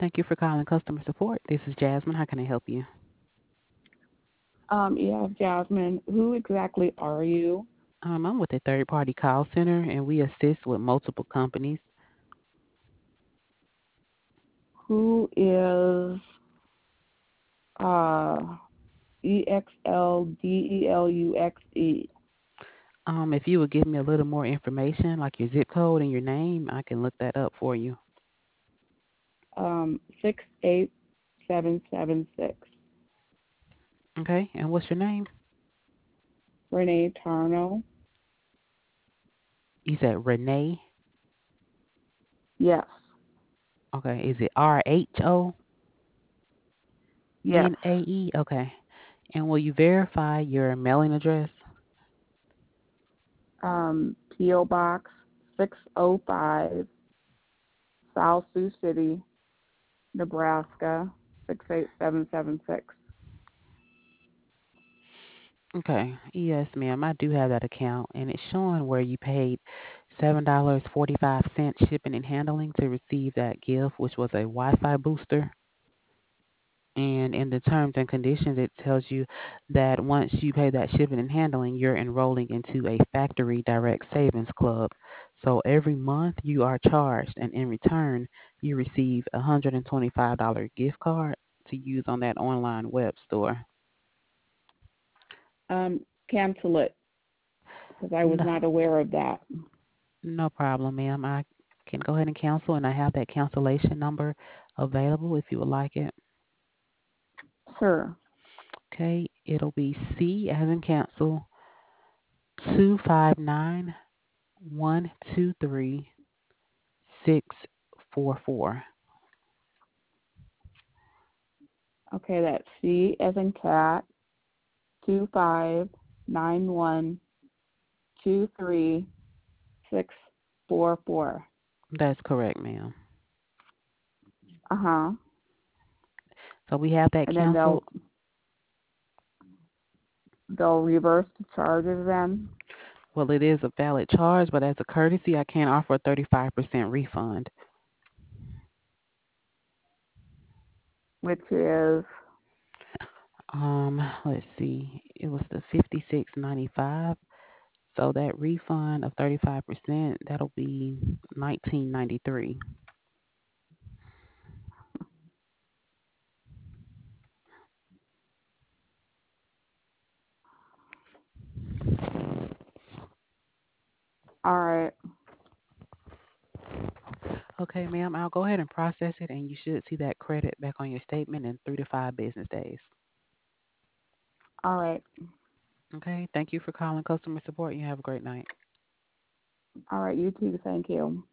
Thank you for calling customer support. This is Jasmine. How can I help you? Yeah, Jasmine, who exactly are you? I'm with a third party call center and we assist with multiple companies. Who is uh, EXLDELUXE? If you would give me a little more information, like your zip code and your name, I can look that up for you. 68776. Okay, and what's your name? Renee Tarno. You said Renee. Yes, Okay, is it RHONAE? yes. Okay, and will you verify your mailing address? P.O. Box 605, South Sioux City, Nebraska 68776. Okay, yes, ma'am. I do have that account, and it's showing where you paid $7.45 shipping and handling to receive that gift, which was a Wi-Fi booster. And in the terms and conditions, it tells you that once you pay that shipping and handling, you're enrolling into a factory direct savings club. So every month you are charged, and in return, you receive a $125 gift card to use on that online web store. Cancel it because I was No, not aware of that. no problem, ma'am. I can go ahead and cancel, and I have that cancellation number available if you would like it. Sure. Okay, it'll be C as in cancel 259-123-644. Okay, that's C as in cat 259123 644. That's correct, ma'am. Uh-huh. So we have that And then canceled. they'll reverse the charges then, Well, it is a valid charge, but as a courtesy, I can't offer a 35% refund. which is Let's see. It was the 56.95. So that refund of 35%, that'll be 19.93. all right. Okay, ma'am, I'll go ahead and process it, and you should see that credit back on your statement in 3 to 5 business days. All right. Okay, thank you for calling customer support. You have a great night. All right, you too. Thank you.